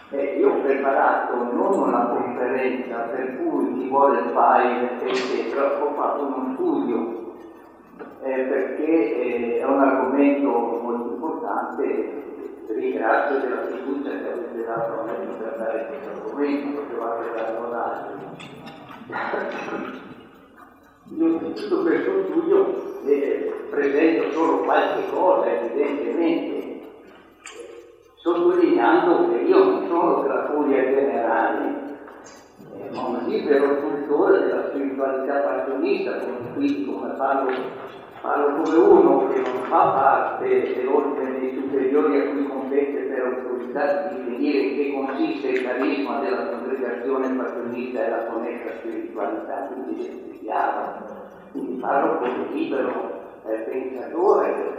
Io ho preparato non una conferenza per cui chi vuole fare, eccetera, ho fatto uno studio perché è un argomento molto importante. Ringrazio della fiducia che avete dato a me per trattare questo argomento, potevate darlo ad altri. Io in tutto questo studio presento solo qualche cosa, evidentemente, sottolineando che io non sono Gratulia generale, ma un libero cultore della spiritualità passionista, come parlo come uno che non fa parte dell'ordine dei superiori a cui compete per autorità di definire in che consiste il carisma della congregazione passionista e la connessa spiritualità, quindi è chiaro. Quindi parlo come libero pensatore,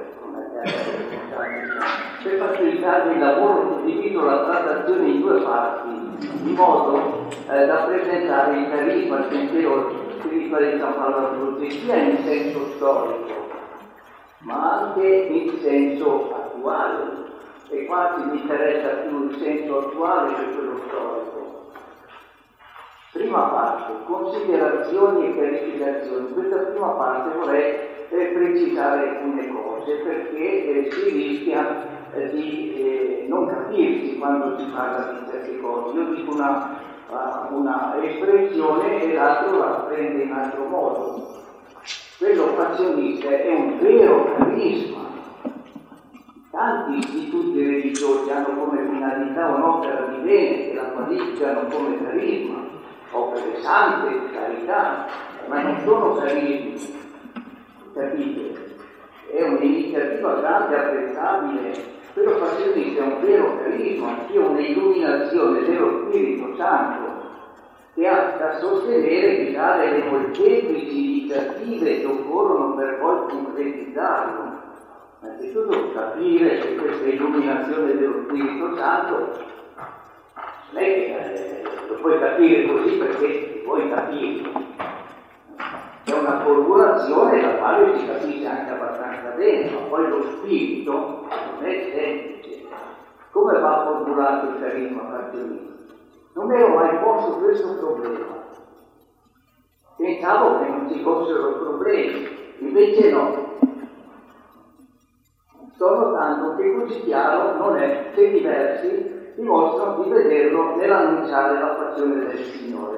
per facilitare il lavoro suddiviso la trattazione in due parti, in modo da presentare il carisma, il pensiero spirituale di San Paolo Abruzzi sia in senso storico, ma anche in senso attuale. E quasi mi interessa più il senso attuale che quello storico. Prima parte, considerazioni e chiarificazioni. In questa prima parte vorrei precisare alcune cose, perché si rischia di non capirsi quando si parla di queste cose. Io dico una espressione e l'altro la prende in altro modo. Quello passionista è un vero carisma. Tanti istituti religiosi hanno come finalità un'opera di bene che la qualificano come carisma, opere sante di carità, ma non sono carismi, capite? È un'iniziativa grande, apprezzabile. Quello passionista è un vero carisma, sia un'illuminazione dello Spirito Santo che ha da sostenere di dare le molteplici iniziative che occorrono per poi concretizzarlo. Innanzitutto capire che questa illuminazione dello Spirito Santo non è che lo puoi capire così perché puoi capirlo. È una formulazione la quale si capisce anche abbastanza bene, ma poi lo spirito non è semplice. Come va formulato il carisma passionista? Non mi ero mai posto questo problema. Pensavo che non ci fossero problemi, invece no. Sto notando che così chiaro non è che diversi dimostrano di vederlo nell'annunciare la passione del Signore.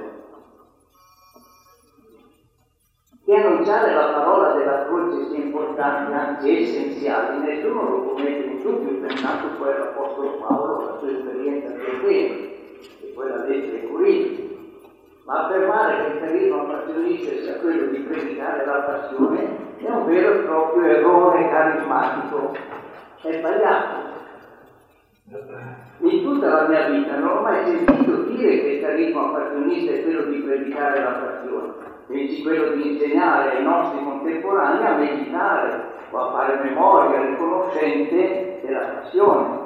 Che annunciare la parola della croce sia importante, anzi essenziale, nessuno lo può mettere in dubbio, pensando poi all'Apostolo Paolo, la sua esperienza terrena, e poi la lettera ai Corinti. Ma affermare che il carisma passionista sia quello di predicare la passione è un vero e proprio errore carismatico. È sbagliato. In tutta la mia vita non ho mai sentito dire che il carisma passionista è quello di predicare la passione, bensì quello di insegnare ai nostri contemporanei a meditare o a fare memoria riconoscente della passione.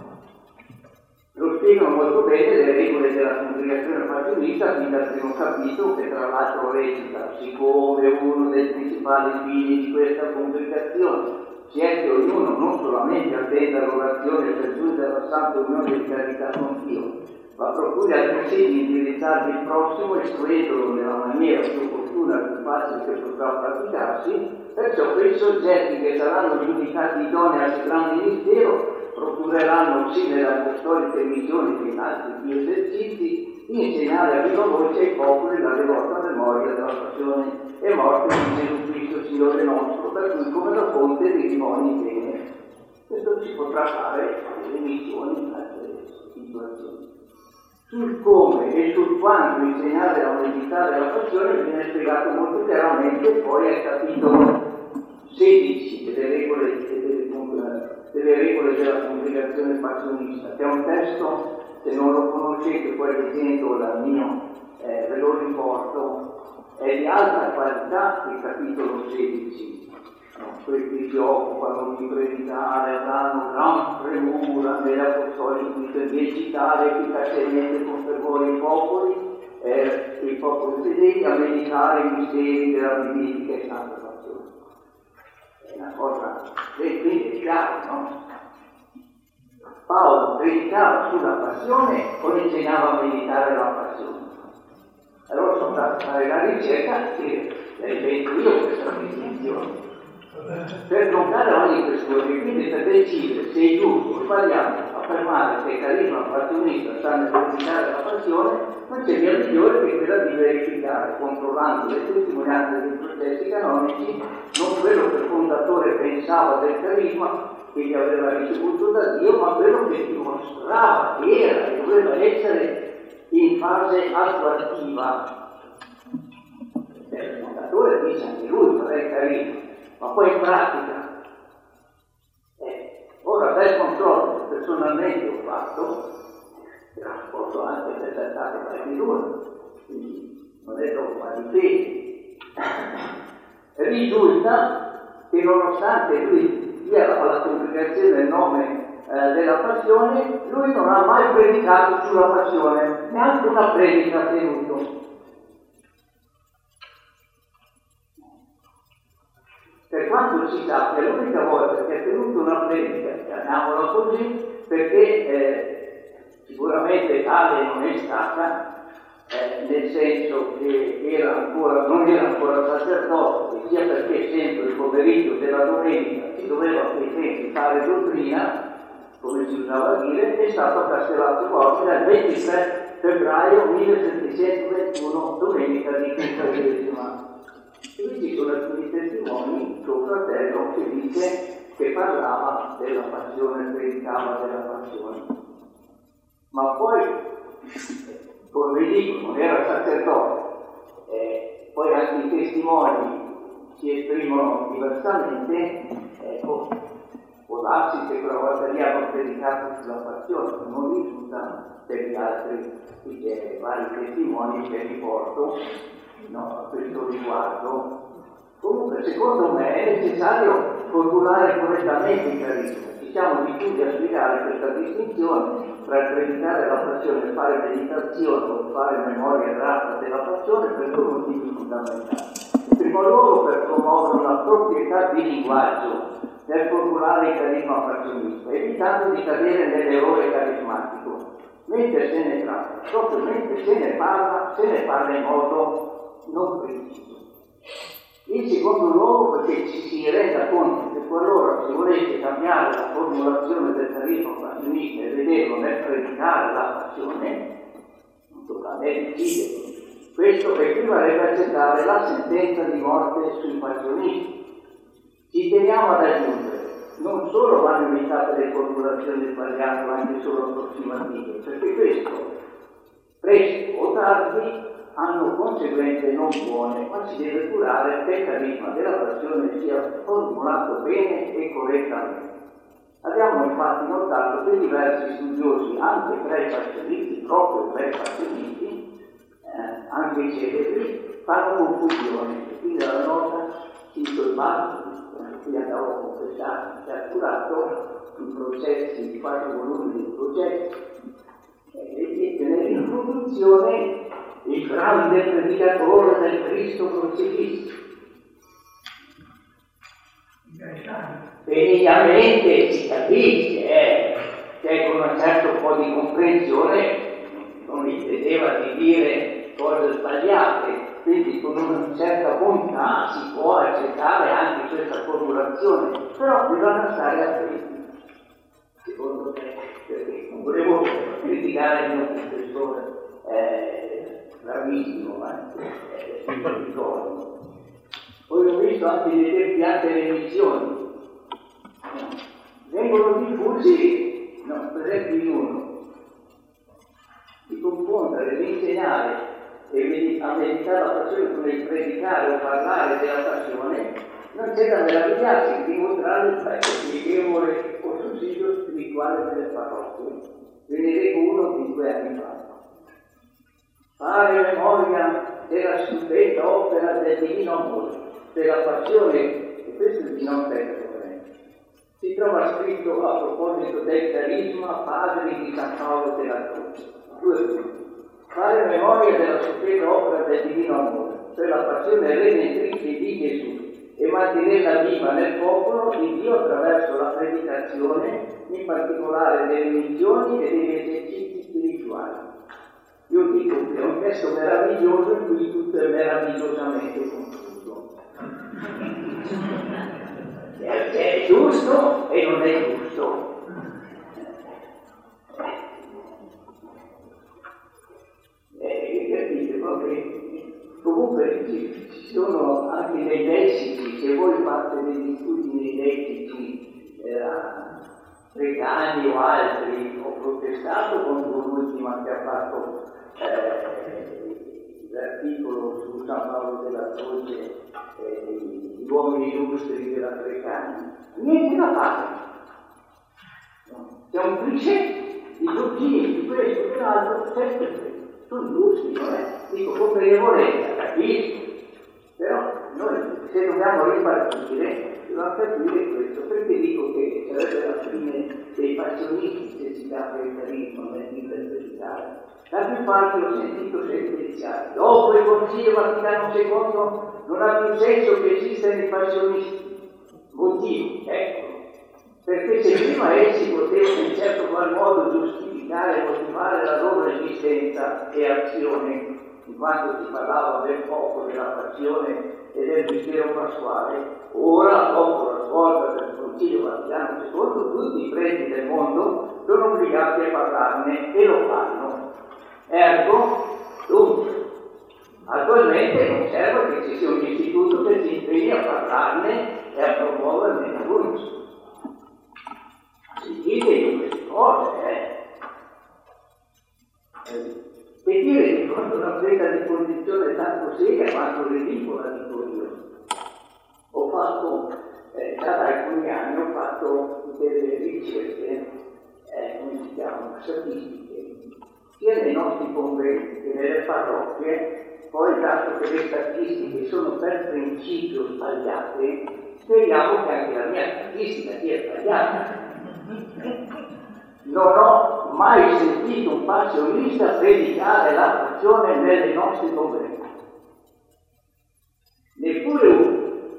Lo spiegano molto bene le regole della congregazione passionista fin dal primo capitolo, che tra l'altro recita: siccome uno dei principali fini di questa congregazione sia che ognuno non solamente attenda l'orazione per giungere alla santa unione di carità con Dio, ma procuri altresì di indirizzarvi il prossimo, istruendolo nella maniera più opportuna e più facile che potrà praticarsi, perciò quei soggetti che saranno giudicati idonei al grande ministero procureranno sì nelle apostoliche missioni che in altri più esercizi di insegnare a viva voce ai popoli la devota memoria della passione e morte di Gesù Cristo Signore nostro, per cui come la fonte di ogni bene. Questo si potrà fare nelle missioni in altre situazioni. Sul come e sul quanto insegnare a meditare la passione viene spiegato molto chiaramente poi al capitolo 16 delle regole della congregazione passionista, che è un testo, se non lo conoscete poi leggendo ve lo riporto, è di alta qualità il capitolo 16. Questi si occupano di predicare, avranno gran premura nelle apostoliche di eccitare efficacemente con fervore i popoli fedeli a meditare i misteri della vivifica e santa passione. È una cosa, quindi è chiaro, no? Paolo predicava sulla passione o insegnava a meditare la passione? Allora sono andato a fare la ricerca e invento io questa distinzione. Per non dare ogni questione, quindi per decidere se è giusto o sbagliato affermare che il carisma passionista sta nell'ereditare la passione, non c'è via migliore che quella di verificare, controllando le testimonianze dei processi canonici, non quello che il fondatore pensava del carisma, che gli aveva ricevuto da Dio, ma quello che dimostrava che era e doveva essere in fase attuativa. Il fondatore dice anche lui qual è il carisma, ma poi in pratica. Ora del controllo che personalmente ho fatto, posso anche presentare qualche misura, quindi non è troppo di fede. Risulta che nonostante lui dia alla congregazione il nome della passione, lui non ha mai predicato sulla passione, neanche una predica ha tenuto. Per quanto si sappia, l'unica volta che ha tenuto una predica, chiamiamola così, perché sicuramente tale non è stata, nel senso che non era ancora sacerdote, sia perché sempre il pomeriggio della domenica si doveva fare dottrina, come si usava dire, è stato castellato morto il 23 febbraio 1721, domenica di Quinquagésima. E qui ci sono alcuni testimoni, suo fratello che dice che parlava della passione, predicava della passione. Ma poi, come vi dico, non era sacerdote, poi anche i testimoni si esprimono diversamente, può darsi che quella volta lì hanno predicato sulla passione, non risulta per gli altri vari testimoni che riporto. A questo riguardo. Comunque, secondo me, è necessario formulare correttamente il carisma. Ci siamo diffusi a spiegare questa distinzione tra il predicare la passione e fare meditazione o fare memoria errata della passione per due motivi fondamentali. In primo luogo, per promuovere una proprietà di linguaggio nel formulare il carisma passionista, evitando di cadere nell'errore carismatico. Mentre se ne tratta, proprio mentre se ne parla in modo non preciso. In secondo luogo, perché ci si renda conto che qualora si volesse cambiare la formulazione del carisma passionista e vederlo nel predicare la passione, non tocca a me decidere. Questo equivarrebbe a accettare la sentenza di morte sui passionisti. Ci teniamo ad aggiungere, non solo vanno evitate le formulazioni sbagliate, ma anche solo approssimative, perché questo, presto o tardi, hanno conseguenze non buone, ma si deve curare che il carisma della passione sia formulato bene e correttamente. Abbiamo infatti notato che diversi studiosi, anche tra i passionisti, proprio tra i passionisti, anche i celebri, fanno confusione. Quindi alla nota cito il Marco, qui andavo a confessare, che ha curato i processi, i 4 volumi di processi, e nell'introduzione il grande predicatore del Cristo crocifisso. Benignamente si capisce che con un certo po' di comprensione non intendeva di dire cose sbagliate, quindi con una certa bontà si può accettare anche questa formulazione, però bisogna stare attenti, secondo me, perché non volevo criticare il mio professore bravissimo, poi ho visto anche delle piante televisioni, vengono diffusi, per esempio in uno, di confondere, di insegnare e a meditare la passione con il predicare o parlare della passione, non c'è da meravigliarsi di mostrare il fatto spiegevole o sussidio spirituale delle parrocchie. Ve ne leggo uno di 2 anni fa. Fare memoria della stupenda opera del divino amore, della passione, e questo è il di non testo. Si trova scritto a proposito del carisma Padri di San Paolo della Croce. 2 punti. Fare memoria della stupenda opera del divino amore, per la passione redentrice di Gesù, e mantenerla viva nel popolo di Dio attraverso la predicazione, in particolare delle missioni e degli esercizi spirituali. Io dico che è un testo meraviglioso in cui tutto è meravigliosamente concluso. È giusto e non è giusto. Capite? Comunque ci sono anche dei lessici, se voi fate degli studi nei lessici Regani o altri, ho protestato contro l'ultima che ha fatto l'articolo su San Paolo della Croce, gli uomini illustri della Regani. Niente da fare. C'è un cliché di tutti, di questo, di quell'altro, sempre sono giusti, non è? Dico con benevolenza, capisco, però noi se dobbiamo ripartire dobbiamo capire questo, perché dico che sarebbe la fine dei passionisti se si dà per il carisma nell'interpretare. Da più parti ho sentito sentenziare, dopo il Concilio Vaticano II non ha più senso che esistano i passionisti. Motivo, eccolo. Perché se prima essi potevano in certo qual modo giustificare e motivare la loro esistenza e azione, in quanto si parlava ben poco della passione e del mistero pasquale, ora, dopo la svolta del Concilio Vaticano II, tutti i preti del mondo sono obbligati a parlarne e lo fanno. Ergo, dunque, attualmente non serve che ci sia un istituto che si impegni a parlarne e a promuoverne l'annuncio. Sentite di queste cose, E dire che quando una presa di posizione tanto seria quanto ridicola, dico io. Ho fatto, già da alcuni anni, ho fatto delle ricerche, come si chiamano, statistiche, sia nei nostri conventi che nelle parrocchie. Poi, dato che le statistiche sono per principio sbagliate, speriamo che anche la mia statistica sia sbagliata. Non ho mai sentito un passionista predicare la passione nelle nostre conventi. Neppure uno.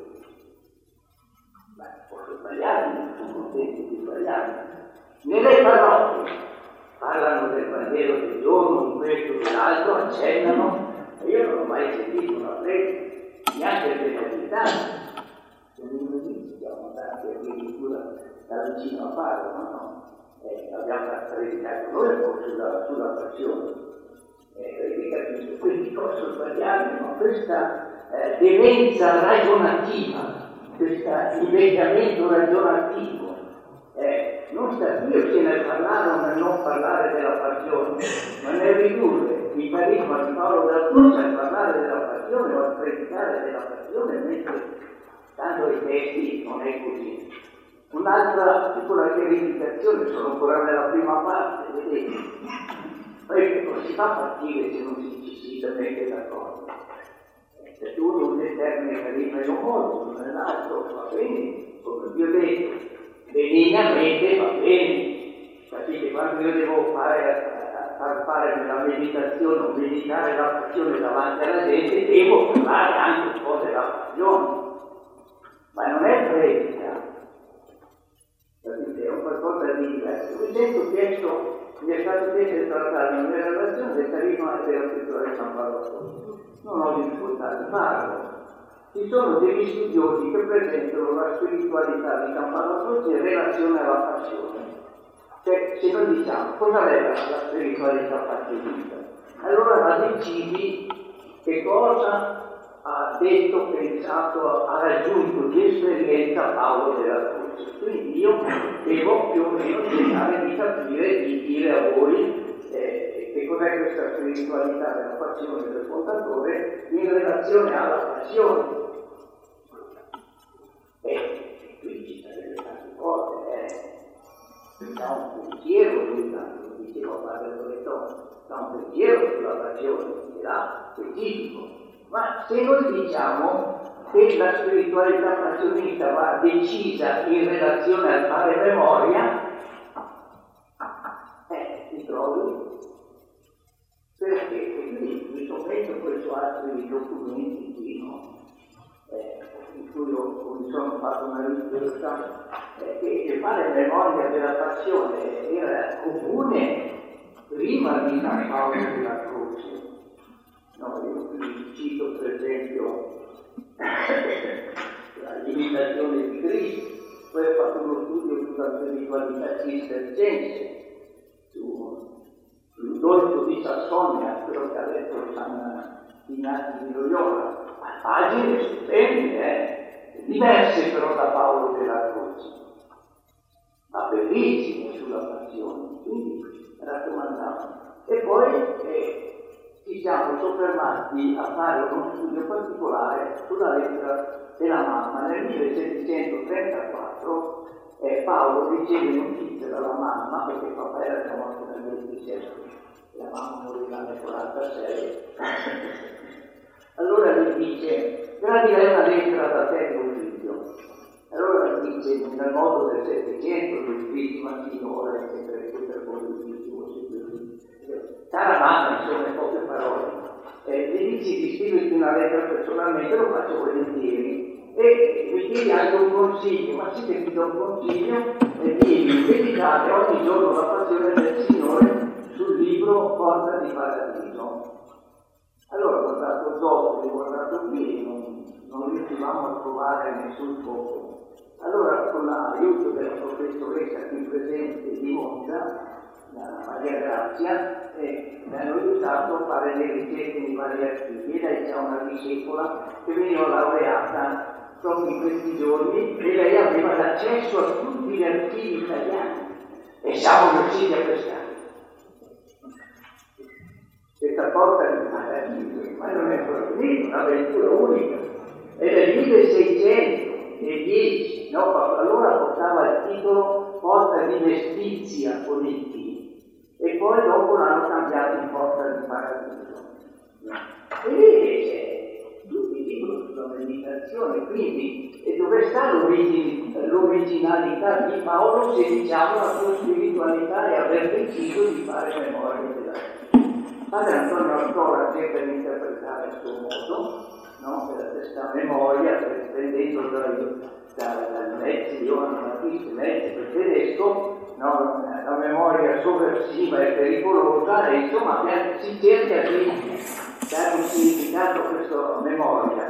Posso sbagliare, non sono contento di sbagliare. Nelle parrocchie parlano del Vangelo del giorno, di questo e dell'altro, accennano, e io non ho mai sentito una predica, neanche per l'abilità. Se non mi siamo andati addirittura da vicino a farlo, ma no. Abbiamo predicato noi sulla passione. Quindi posso sbagliare, ma questa demenza ragionativa, questo invecchiamento ragionativo, non sta Dio sia nel parlare o nel non parlare della passione, ma nel ridurre il carisma di Paolo della Croce a parlare della passione o a predicare della passione, mentre tanto i testi non è così. Un'altra piccola chiarificazione, sono ancora nella prima parte, vedete? Poi non si fa partire se non ci si mette d'accordo. Se uno un termine carisma in un modo, nell'altro va bene, come vi ho detto, benignamente va bene. Capite, quando io devo far fare la meditazione o meditare la passione davanti alla gente, devo parlare anche un po' della passione. Ma non è predica. È un qualcosa di diverso. Mi sento chiesto, mi è stato chiesto di trattare una relazione del carisma e della scrittura di San Paolo. Non ho difficoltà di farlo. Ci sono degli studiosi che presentano la spiritualità di San Paolo in relazione alla passione. Cioè, se noi diciamo cosa è la spiritualità passionista, allora la decidi che cosa ha detto, pensato, ha raggiunto di esperienza Paolo della Croce. Quindi io devo più o meno cercare di capire, di dire a voi che cos'è questa spiritualità della passione del fondatore in relazione alla passione. Qui ci sarebbe tante cose, da un pensiero, lui lo diceva Padre Lorettone, da un pensiero sulla passione, là, specifico. Ma se noi diciamo che la spiritualità passionista va decisa in relazione al fare memoria, ti trovi? Perché? Quindi mi sotmetto questo altri documenti qui, no? cui mi sono fatto una ricerca, che fare memoria della passione era comune prima di San Paolo della Croce. No, io vi cito per esempio l'imitazione di Cristo, poi ho fatto uno studio sulla spiritualità cistercense, su Ludolfo di Sassonia, quello che ha detto San Ignazio di Loyola, a pagine stupende, diverse però da Paolo della Croce, ma bellissime sulla passione, quindi raccomandavo. E poi ci siamo soffermati a fare uno studio particolare sulla lettera della mamma. Nel 1734 Paolo riceve notizia dalla mamma, perché papà era già morto nel 27, la mamma moriva nel 46. Allora gli dice: gradirei una lettera da te, tuo figlio. Allora dice, nel modo del Settecento, l'ultima signora, eccetera, eccetera, cara mamma, insomma, in poche parole, mi dici di scriverti una lettera personalmente, lo faccio volentieri, e mi chiedi anche un consiglio, ma sì che ti do un consiglio, e devi dedicare ogni giorno la passione del Signore sul libro Porta di Paradiso. Allora ho guardato dopo, ho guardato qui, non riuscivamo a trovare nessun poco. Allora, con l'aiuto della professoressa qui presente di Monza, Maria Grazia, mi hanno aiutato a fare le ricerche di vari archivi. Lei c'è una discepola che veniva laureata proprio in questi giorni e lei aveva l'accesso a tutti gli archivi italiani e siamo riusciti a pescare. Questa porta di Paradiso, ma non è un'avventura unica, è del 1610, no? Allora portava il titolo Porta di Mestizia con il T, e poi dopo l'hanno cambiato in Porta di Paradiso. E lì c'è tutti i libri sulla meditazione, quindi e dove sta l'originalità di Paolo se diciamo la sua spiritualità e aver deciso di fare memoria della vita. Padre Antonio Astora cerca di interpretare il suo modo, no? Per questa memoria, prendendo dal Metz, Johann Battista Metz, il tedesco, no? La memoria sovversiva e pericolosa, e insomma si cerca di dare un significato a questa memoria.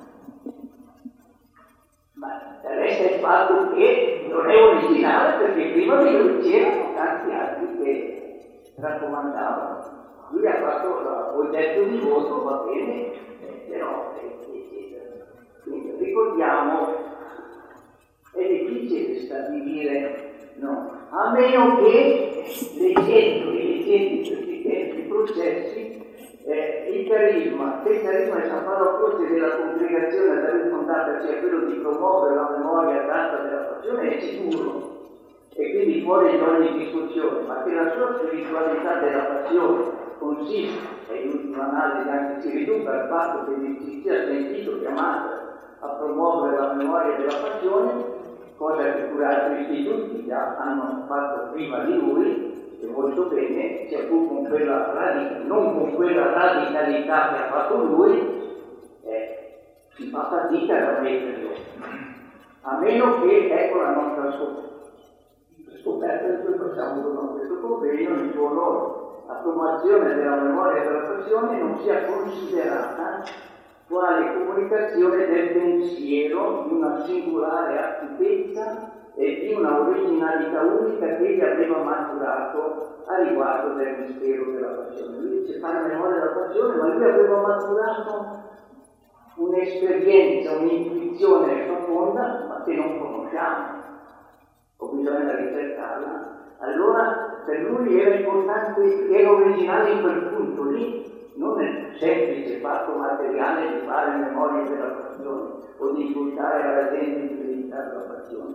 Ma resta il fatto che non è originale, perché prima di lui c'erano tanti altri che raccomandavano. Lui ha fatto l'oggetto di voto, va bene, però quindi ricordiamo, è difficile stabilire, no, a meno che leggendo questi processi, il carisma di San Paolo Croce della congregazione da lui fondata sia quello di promuovere la memoria data della passione è sicuro, e quindi fuori di ogni discussione, ma che la sua spiritualità della passione consiste, e in ultima analisi anche si riduca al fatto che si sia sentito chiamato a promuovere la memoria della passione, cosa che pure altri istituti già hanno fatto prima di lui, e molto bene, sia pur con non con quella radicalità che ha fatto lui, si fa fatica a metterlo, a meno che, ecco la nostra scoperta di cui facciamo con questo convegno, il suo onore. La formazione della memoria della passione non sia considerata quale comunicazione del pensiero di una singolare acutezza e di una originalità unica che egli aveva maturato a riguardo del mistero della passione. Lui dice fare memoria della passione, ma lui aveva maturato un'esperienza, un'intuizione profonda, ma che non conosciamo, o bisogna ricercarla. Allora per lui era importante, era originale in quel punto lì, non nel semplice fatto materiale di fare memoria della passione o di inculcare alla gente di meditare la passione.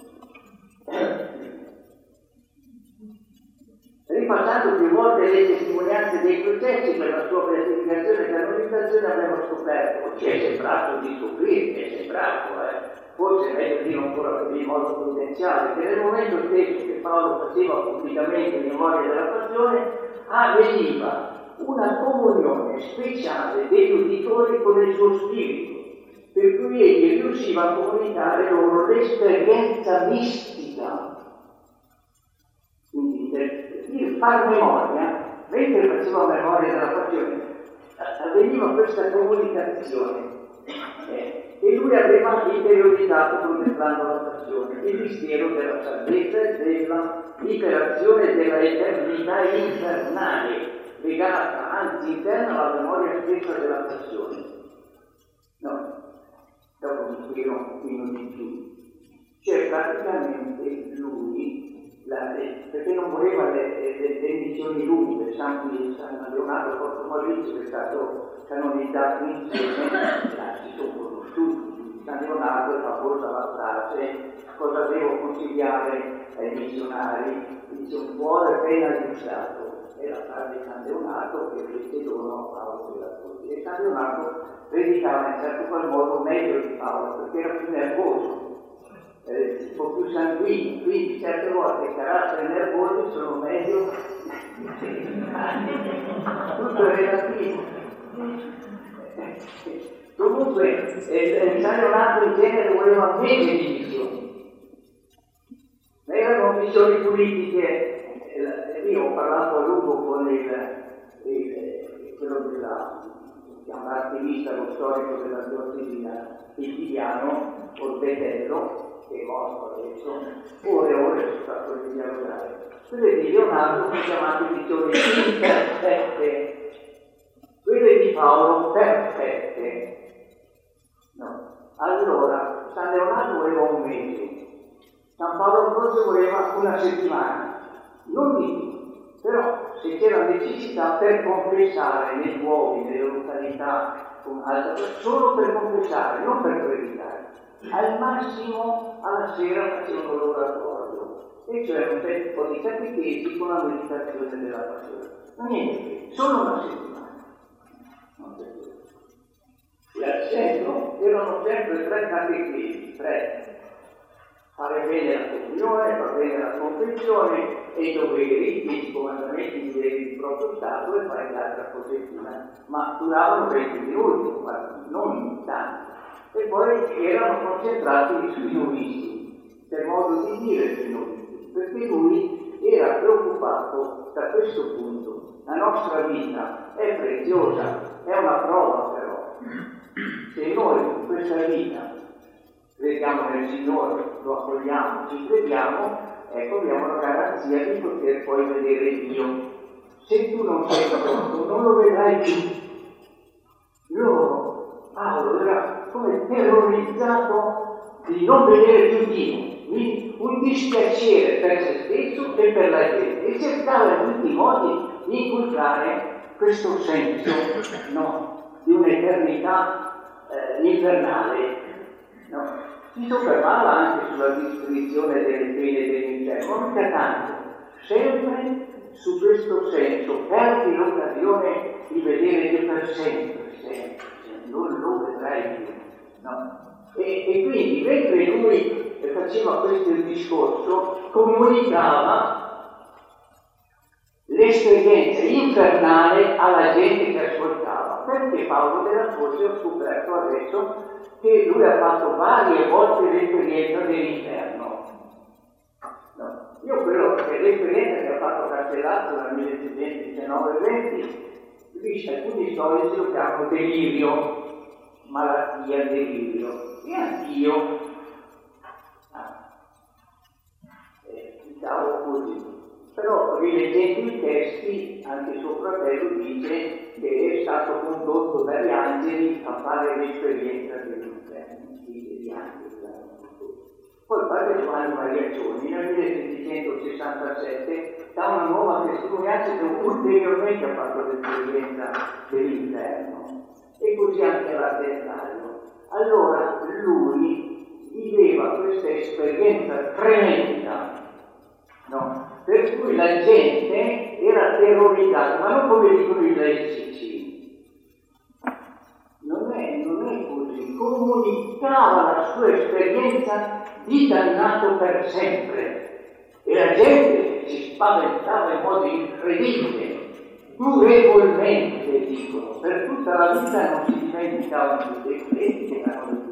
Ripassando più volte le testimonianze dei processi per la sua beatificazione e canonizzazione, abbiamo scoperto, ci è sembrato di scoprire, ci è sembrato, forse è meglio dire ancora in modo prudenziale, che nel momento stesso che Paolo faceva pubblicamente in memoria della passione, avveniva una comunione speciale degli uditori con il suo spirito, per cui egli riusciva a comunicare loro l'esperienza mistica. Quindi il far memoria, mentre faceva memoria della passione, avveniva questa comunicazione. E lui aveva interiorizzato, contemplando la passione, il mistero della salvezza e della liberazione della eternità infernale, legata, anzi interna, alla memoria stessa della passione. No, dopo mi spiego un pochino di più. Cioè praticamente lui, perché non voleva le missioni lunghe, San Leonardo Porto Maurizio, che è stato canonizzato insieme, si sono conosciuti. San Leonardo è famosa la frase: cosa devo consigliare ai missionari? Dice: un cuore ben aggiustato. È la frase di San Leonardo che fece dono a Paolo della Croce. E San Leonardo predicava in certo qual modo meglio di Paolo, perché era più nervoso, un po' più sanguigno, quindi certe volte i caratteri nervosi sono meglio. Tutto è relativo. Comunque San Leonardo in genere voleva meno di missioni, ma erano missioni politiche. Io ho parlato a lungo con quello l'archivista, lo storico della diocesi di Viviano, Orbetello, che è morto adesso, ore e ore sono stato lì a dialogare. Quelle di Leonardo sono chiamate missioni imperfette, quelle di Paolo perfette. No. Allora, San Leonardo voleva un mese, San Paolo Croce voleva una settimana, non di più. Però se c'era necessità per confessare nei luoghi, nelle località, solo per confessare, non per predicare, al massimo alla sera facevano l'oratorio, e cioè un po' di catechesi con la meditazione della passione. Ma niente, solo una settimana. E al centro erano sempre 3 catechesi, 3. Fare bene la comunione, fare bene la confessione e i doveri, i comandamenti, i doveri di proprio Stato, e fare l'altra cosettina. Ma duravano 20 minuti, non tanto. E poi erano concentrati sui novizi, per modo di dire sui novizi, perché lui era preoccupato da questo punto. La nostra vita è preziosa, è una prova però. Se noi in questa vita crediamo nel Signore, lo accogliamo, ci crediamo, ecco, abbiamo la garanzia di poter poi vedere Dio. Se tu non sei pronto, non lo vedrai più. Paolo era come terrorizzato di non vedere più Dio, quindi un dispiacere per se stesso e per la gente, e cercava in tutti i modi di inculcare questo senso, no, di un'eternità infernale. No. Si soffermava anche sulla disposizione delle pene dell'inferno, non mica tanto, sempre su questo senso, perdi l'occasione di vedere Dio per sempre, non lo vedrai più. No? E quindi, mentre lui faceva questo discorso, comunicava l'esperienza infernale alla gente che ascoltava, perché Paolo della Croce, ho scoperto adesso, che lui ha fatto varie volte l'esperienza dell'inferno. No. Io quello che l'esperienza che ha fatto Castellato nel 1619-20, alcuni storici lo chiamano delirio, malattia, delirio, e anch'io diciamo così. Però rileggendo i testi, anche suo fratello dice che è stato condotto dagli angeli a fare l'esperienza dell'inferno, degli angeli. Poi padre Giovanni Maria Cioni nel 1767 dà una nuova testimonianza che ulteriormente ha fatto l'esperienza dell'inferno, e così anche l'Addettario. Allora lui viveva questa esperienza tremenda, no? Per cui la gente era terrorizzata, ma non come dicono i lessici. Non è così. Comunicava la sua esperienza di dannato per sempre. E la gente si spaventava in modo incredibile, durevolmente, dicono. Per tutta la vita non si dimenticavano più dei credenti che erano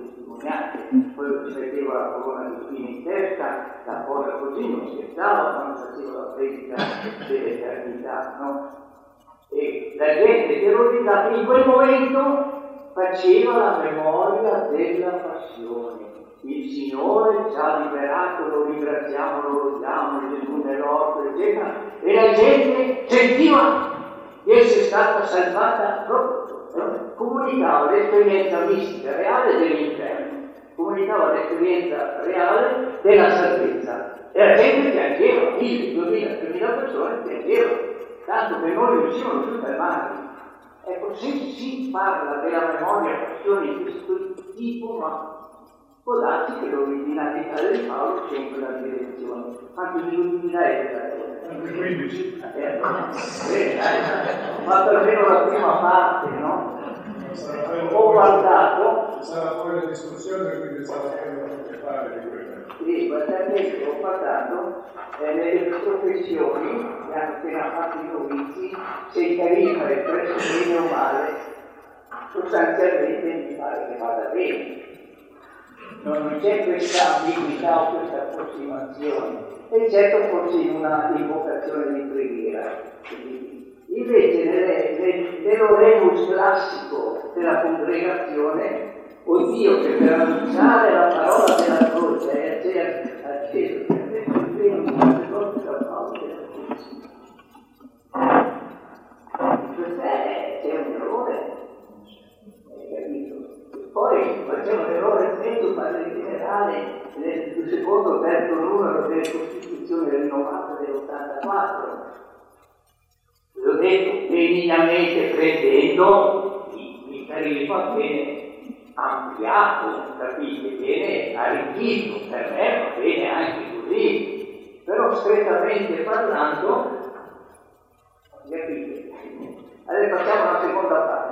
neanche, poi si metteva la corona di spine in testa, la cosa così non scherzava quando faceva la predica dell'eternità, no? E la gente terrorizzata in quel momento faceva la memoria della passione. Il Signore ci ha liberato, lo ringraziamo, lo lodiamo, Gesù nell'orto, eccetera, e la gente sentiva di essere stata salvata proprio, comunicava l'esperienza mistica reale dell'inferno, comunicava l'esperienza reale della salvezza, e la gente piangeva, 1.000, 2.000, 3.000 persone piangevano, tanto che non riuscivano più a fermarli. Ecco, se si parla della memoria passione di questo tipo, ma può darsi che l'originalità di Paolo sia in quella direzione, anche di l'originalità anche 15. Ma almeno la prima parte, no? Ho guardato. Sarà poi la discussione, quindi sarà quello che fare di quello. Sì, guardate, ho guardato nelle professioni che hanno appena fatto i novizi, se il carisma è preso bene o male, sostanzialmente mi pare che vada bene. Non c'è questa ambiguità o questa approssimazione, eccetto forse in una invocazione di preghiera. Invece nell'oremus classico della congregazione, o Dio che per annunciare la parola della croce è acceso questo è un errore, capito? Poi facciamo un errore stesso, padre generale, nel secondo o terzo numero delle Costituzioni rinnovate dell'84. L'ho detto, benignamente credendo, il carisma viene ampliato, capite? Viene arricchito, per me va bene anche così, però strettamente parlando, capite? Adesso facciamo la seconda parte.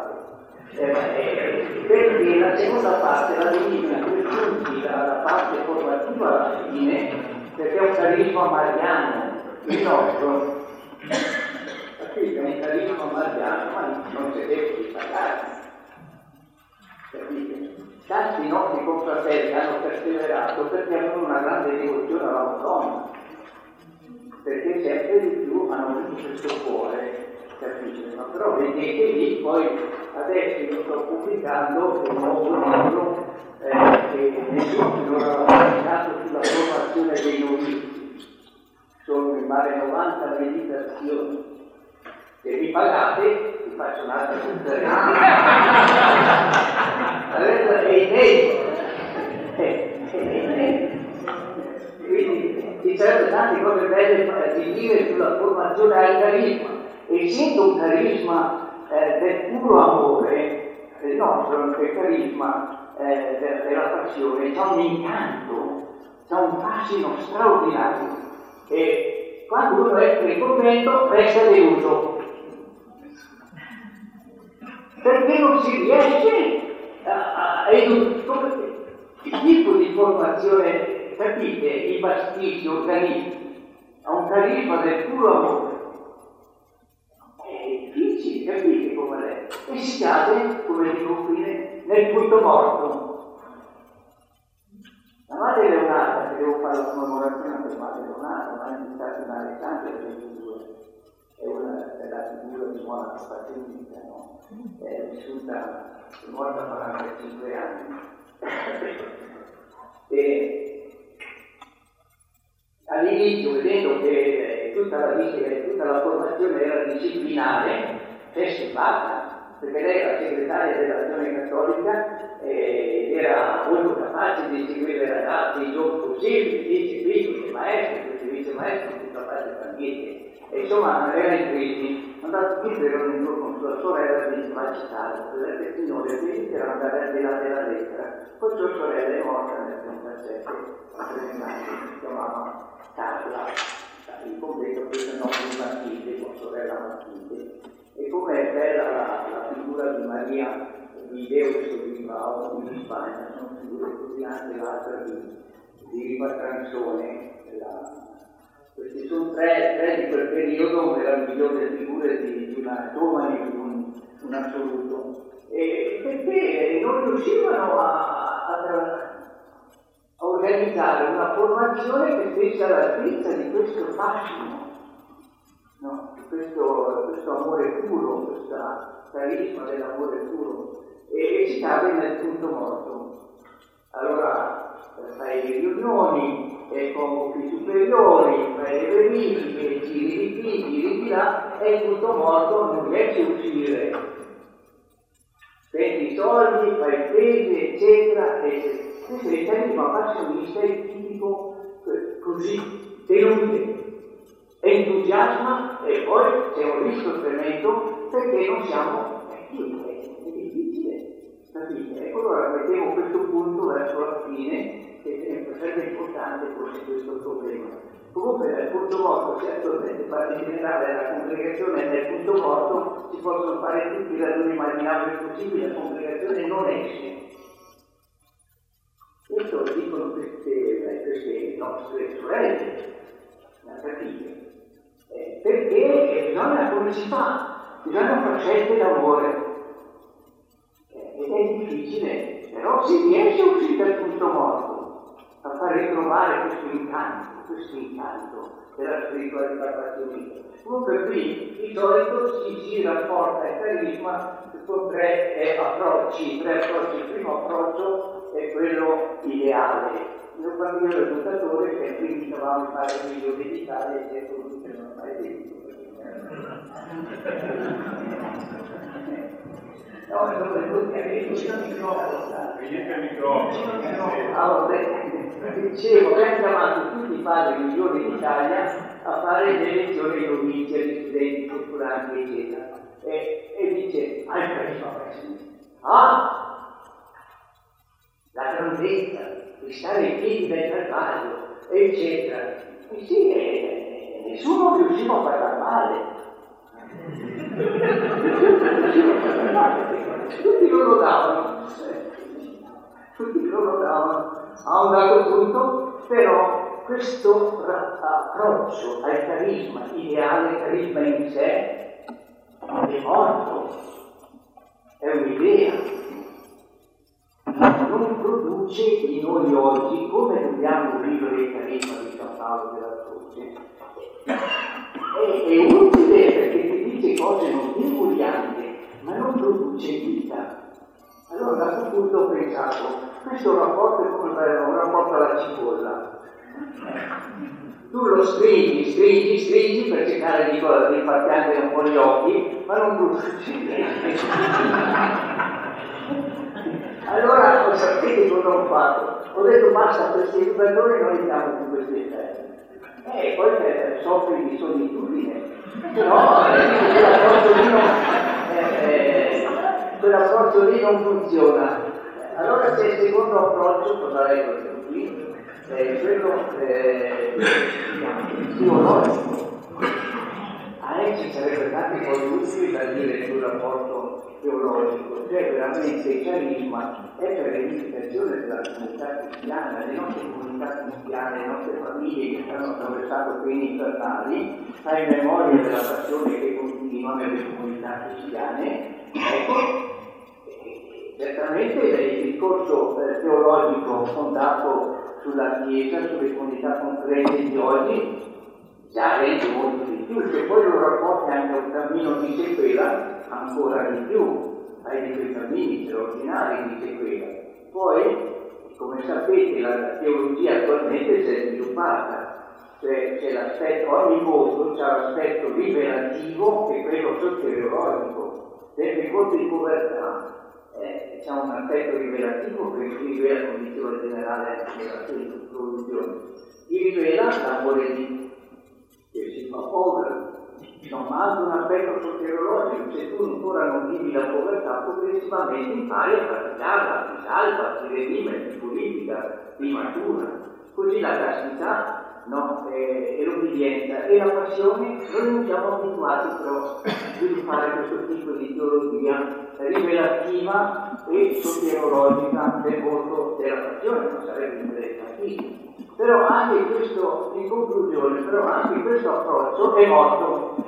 Perché la seconda parte la divide in due punti, dalla parte formativa alla fine, perché è un carisma mariano, il nostro, capite? È un carisma mariano, ma non si deve distaccarsi, capite? Tanti nostri confratelli hanno perseverato perché avevano una grande devozione alla Madonna, perché sempre di più hanno avuto questo cuore. Capite? No? Però vedete lì, poi adesso io sto pubblicando un nuovo libro che nessuno non aveva pubblicato sulla formazione dei novizi. Sono mi pare 90 meditazioni. Se mi pagate, vi faccio un'altra conferenza. Adesso è inedito. Quindi ci sarebbero tante cose belle di dire sulla formazione al carisma. Essendo un carisma del puro amore, il nostro carisma della passione, c'è un incanto, c'è un fascino straordinario. E quando uno entra in convento resta deluso. Perché non si riesce a educare il tipo di formazione, capite, i pasticci organisti, a un carisma del puro amore. È difficile, capite come è? E si cade, come dico qui, nel punto morto. La madre Leonarda, che devo fare la commemorazione per madre Leonarda, ma è stata in Alessandria del 22, è una della figura di buona pazienza, no? È vissuta, è morta a 45 anni. E all'inizio, vedendo che tutta la formazione era disciplinare, fece fatta, perché lei era segretaria dell'Azione Cattolica e era molto capace di seguire i ragazzi i giorni possibili, vice maestro, questi vice maestri non sono capaci di fare niente. E insomma era in crisi, andava a chiudere un giorno con sua sorella di magistale, il Signore, quindi era andare al di là della lettera. Poi sua sorella è morta nel 37, a 30 anni, si chiamava Carla, il convento prese nome di Matilde, con sorella Matilde. E com'è bella la figura di Maria di Deus di Bilbao, in Spagna, sono figure così, anche l'altra di Riva Transone. Questi sono tre di quel periodo meravigliose figure di una giovane, di un assoluto. E perché non riuscivano a organizzare una formazione che stesse all'altezza di questo fascino, no? questo amore puro, questo carisma dell'amore puro, e ci cade nel punto morto. Allora fai le riunioni, convochi superiori, fai le verifiche, giri di là, e il punto morto non riesce a uscire. Spendi soldi, fai spese, eccetera, eccetera. Questo è il carisma passionista, è tipico così, delude, entusiasma, e poi c'è un rischio tremendo perché non siamo è difficile, capite? Ecco, allora vedremo questo punto verso la fine, che sarebbe importante forse questo problema. Comunque nel punto morto, certo, nel parte generale della congregazione, nel punto morto si possono fare tutti i ragioni immaginabili possibili, la congregazione non esce. Questo dicono queste nostre sorelle, capite? Perché bisogna, come si fa? Bisogna fare scelte d'amore. Ed è difficile, però si riesce a uscire dal punto morto, a far ritrovare questo incanto della spiritualità passionista. Comunque qui di solito si rapporta il carisma con tre approcci. Il primo approccio è quello ideale. Io quando ero educatore sempre invitavamo a fare video d'Italia e certo che non ho mai detto. No, sono tutti amici, non mi allora, dicevo, abbiamo chiamato tutti i padri migliori d'Italia a fare le lezioni ai novizi, agli studenti, postulanti, eccetera. E dice, il carisma passionista. La grandezza, di stare in piedi del Calvario, eccetera. E sì, nessuno riusciva a parlare male. Tutti lo lodavano. A un dato punto, però, questo approccio al carisma ideale, carisma in sé, è morto. È un'idea. Non produce in noi oggi come dobbiamo vivere il carisma di San Paolo della Croce. È utile perché ti dice cose non inguglianti, ma non produce vita. Allora da quel punto ho pensato, questo rapporto è come un rapporto alla cipolla. Tu lo stringi per cercare di farti anche un po' gli occhi, ma non produce niente. Allora, sapete cosa ho fatto? Ho detto basta, questi educatori non diamo più questi effetti. E poi soffri di solitudine, però quell'approccio lì non funziona. Allora c'è il secondo approccio, cosa è questo qui? Quello teologico. A lei ci sarebbe tanti cose utili da dire sul rapporto teologico, cioè veramente il carisma è per l'edificazione della comunità cristiana, le nostre comunità cristiane, le nostre famiglie che hanno attraversato peni infernali, fa in memoria della passione che continua nelle comunità cristiane. Ecco, certamente il discorso teologico fondato sulla Chiesa, sulle comunità concrete di oggi, già rende molto di più, se poi lo rapporti anche a un cammino di sequela, ancora di più, ai due cammini straordinari di sequela. Poi, come sapete, la teologia attualmente si è sviluppata, cioè c'è l'aspetto, ogni voto c'è l'aspetto rivelativo e quello soteriologico. Nel voto di povertà c'è un aspetto rivelativo che rivela la condizione generale della produzione, si rivela l'amore di Dio, che si fa povero. Ma anche un aspetto soteriologico, se tu ancora non vivi la povertà, progressivamente impari a praticarla, ti salva, ti redime, ti purifica, ti matura. Così la castità, no, e l'obbedienza e la passione, noi non siamo abituati però a sviluppare questo tipo di teologia rivelativa e soteriologica del voto della passione, non sarebbe interessantissimo. Però anche questo, in conclusione, però anche questo approccio è morto.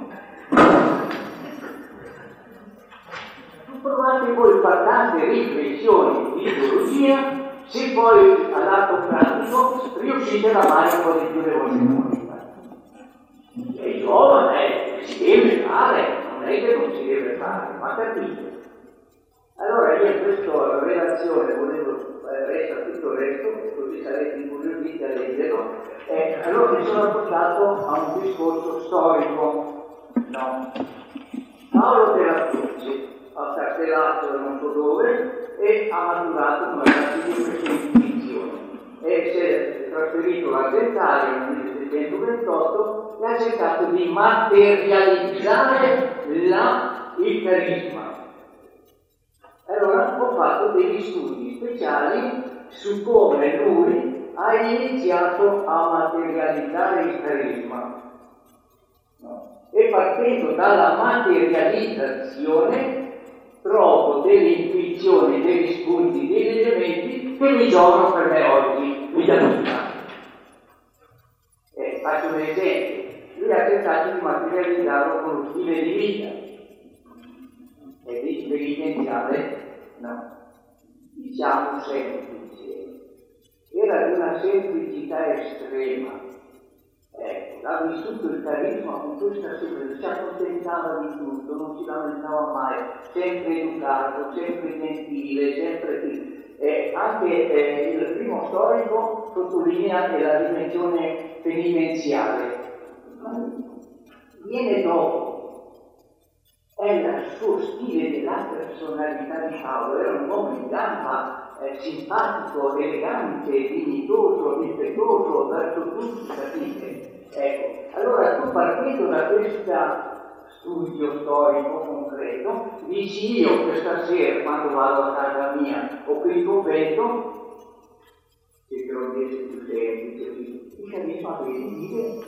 Provate voi a fare tante riflessioni di teologia, se poi all'atto pratico pratico, riuscite ad amare un po' di più le vostre comunità. E giovane si deve fare, non è che non si deve fare, ma capite? Allora io in questa relazione volevo resta tutto il resto, così sarete incuriositi a leggerlo, e allora mi sono approcciato a un discorso storico, no? Paolo della Croce ha cartelato non so dove e ha maturato una serie di queste intuizioni e si è trasferito a Gentile nel 1728 e ha cercato di materializzare il carisma. Allora ho fatto degli studi speciali su come lui ha iniziato a materializzare il carisma. No? E partendo dalla materializzazione trovo delle intuizioni, degli spunti, degli elementi che mi giocano per me oggi, mi danno faccio un esempio. Lui ha cercato di materializzarlo con lo stile di vita. E di evidenziare, no, diciamo semplice, era di una semplicità estrema. Ha vissuto il carisma con questa semplicità, si accontentava di tutto, non si lamentava mai, sempre educato, sempre gentile, sempre anche il primo storico sottolinea la dimensione penitenziale. Viene dopo. È il suo stile della personalità di Paolo, era un uomo in gamba, simpatico, elegante, dignitoso, rispettoso verso tutti, capite? Ecco, allora tu partendo da questo studio storico concreto, dici io questa sera quando vado a casa mia o qui in convento, che te lo dice più semplice, il carisma dire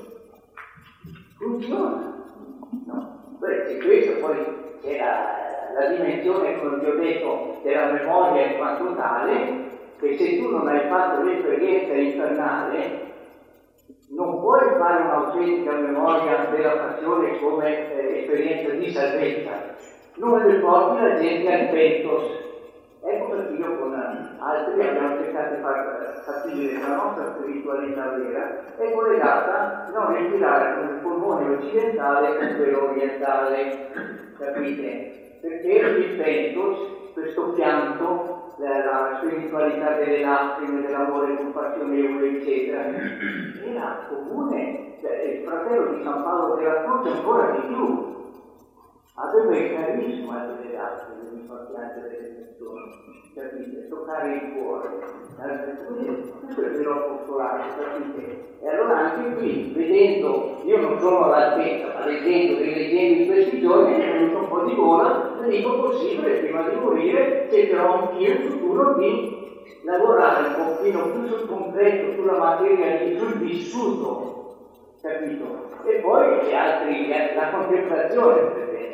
funziona, no? E questo poi è la dimensione, come vi ho detto, della memoria in quanto tale, che se tu non hai fatto l'esperienza infernale, non puoi fare un'autentica memoria della passione come esperienza di salvezza. Non le porti la gente al pentos. Ecco perché io con altri abbiamo cercato di far capire la nostra spiritualità vera è collegata non respirare con il polmone occidentale con quello orientale, capite? Perché il pentos, questo pianto, la spiritualità delle lacrime, dell'amore compassionevole, eccetera, era comune. Il fratello di San Paolo della Croce ancora di più. Aveva il carisma delle lacrime, di far piangere delle persone, capite? Toccare il cuore, questo è il vero apostolato, capite? E allora anche qui, vedendo, io non sono all'altezza, ma leggendo dei leggende in questi giorni, mi è venuto un po' di gola, e dico possibile, prima di morire, cercherò anch'io in futuro di lavorare un pochino più sul concreto, sulla materia, sul vissuto, capito? E poi gli altri, la contemplazione, per esempio.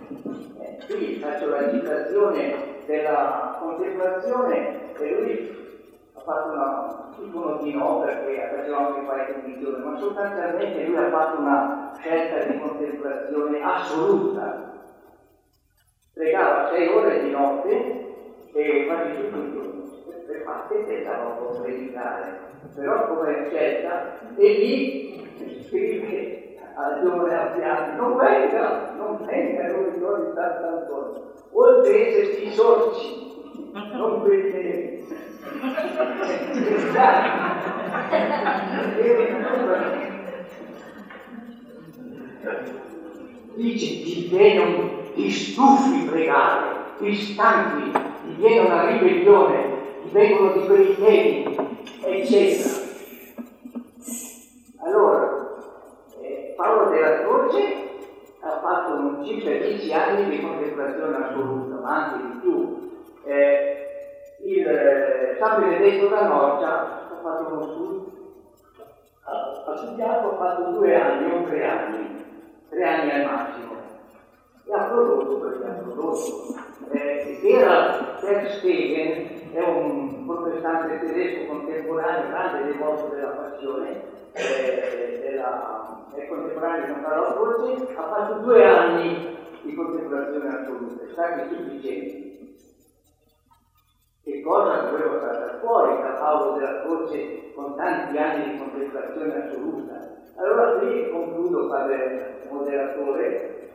Qui faccio la citazione della contemplazione e lui ha fatto dicono di no perché faceva anche qualche visione, ma sostanzialmente lui ha fatto una scelta di contemplazione assoluta. Pregava 6 ore di notte e quasi tutto il giorno. Per parte tentava un po' predicare, però come scelta, e lì scrive al giovane anziano, non venga, non ritorni tanto ancora. Oltre esserci sorci, non vedere. Dice, ti stufi pregare, ti stanchi, ti viene una ribellione, ti vengono di quei temi, eccetera. Allora, Paolo della Croce ha fatto circa 10 anni di contemplazione assoluta, ma anche di più. San Benedetto da Norcia ha fatto uno studio, ha studiato, ha fatto 2 anni o 3 anni, 3 anni al massimo, e ha prodotto perché ha prodotto. Era Per Stegen, è un protestante tedesco contemporaneo, grande devoto della passione, è contemporaneo di San Paolo Croce, ha fatto 2 anni di contemplazione assoluta, stati sufficienti. Che cosa doveva stare fuori da Paolo della Croce con tanti anni di contemplazione assoluta. Allora qui concludo, padre moderatore,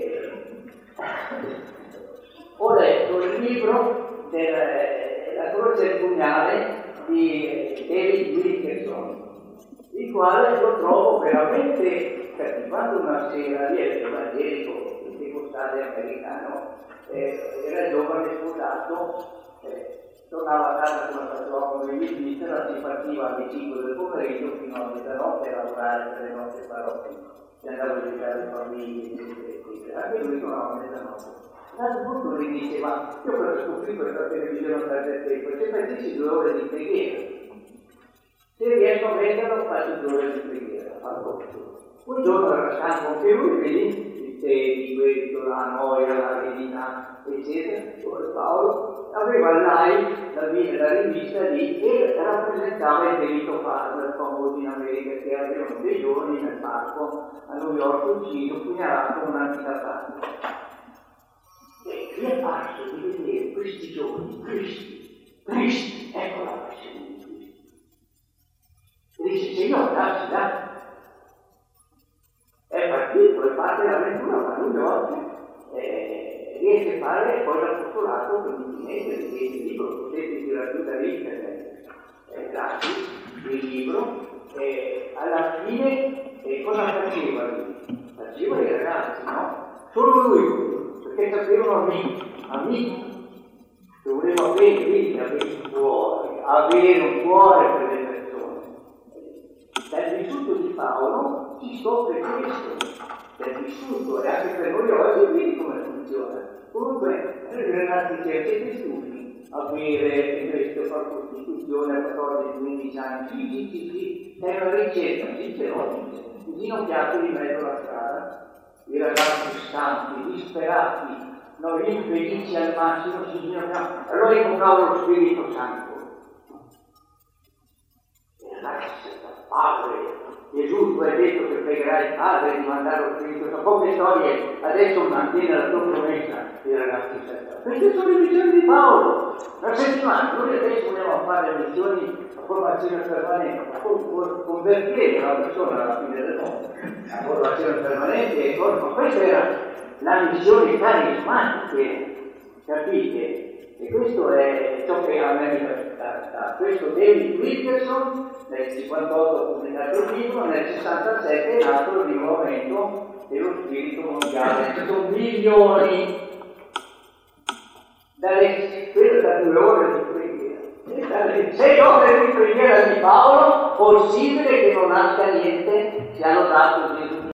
ho letto il libro della Croce del Pugnale di David Wilkerson, il quale lo trovo veramente cattivando una sera di evangelico pentecostale americano, era giovane sposato, tornava a casa con la sua moglie in Svizzera, si partiva alle 5 del pomeriggio fino a mezzanotte a lavorare per le nostre parrocchie, si andava a visitare le famiglie, eccetera. Anche lui tornava a mezzanotte. A un punto lui diceva: io questo qui questa televisione non perde tempo, se facessi 2 ore di preghiera, se riesco a metterlo faccio 2 ore di preghiera. Un giorno era stanco anche lui, vedi di questo, la noia, la verità, eccetera, dove Paolo aveva live la rivista lì e rappresentava il delitto farlo, famoso in America, che avevano dei giorni nel parco a New York ucciso, pugnalato un anticapato. E mi è parso di vedere questi giorni, tristi, ecco la passione di Cristo. E dice: Signore, dai. È partito e parte l'avventura a New York, riesce a fare poi l'apostolato per l'infinito di libro, potete tirare giù da internet, gratis, il libro, alla fine cosa faceva lui? Faceva i ragazzi, no? Solo lui, perché sapevano amico, che voleva avere un cuore per le persone. Dal vissuto di Paolo si scopre questo, del vissuto, e anche per noi oggi vedi come funziona. Comunque, noi ragazzi che siete studi a bere questo, fare prostituzione a 14-15 anni, sì, è una ricerca, sì, però così non piace di mezzo alla strada. I ragazzi stanchi, disperati, noi infelici al massimo, si ginocchiamo. Allora invocavo lo Spirito Santo. E ragazzi, Padre, Gesù, tu hai detto che pregherai il Padre di mandare lo Spirito Santo. Poche storie, adesso mantiene la tua promessa, i ragazzi senza. Queste sono le missioni di Paolo. La settimana, noi adesso vogliamo fare le missioni a formazione permanente, ma convertire una persona alla fine del mondo. La formazione permanente e ma questa era la missione carismatica, capite? E questo è ciò che a me mi fa. Questo David Wilkerson nel 58 ha pubblicato il libro, nel 67 è nato il rinnovamento dello spirito mondiale. Sono milioni da 2 ore di preghiera e dalle 6 ore di preghiera di Paolo, possibile che non nasca niente, ci hanno dato Gesù.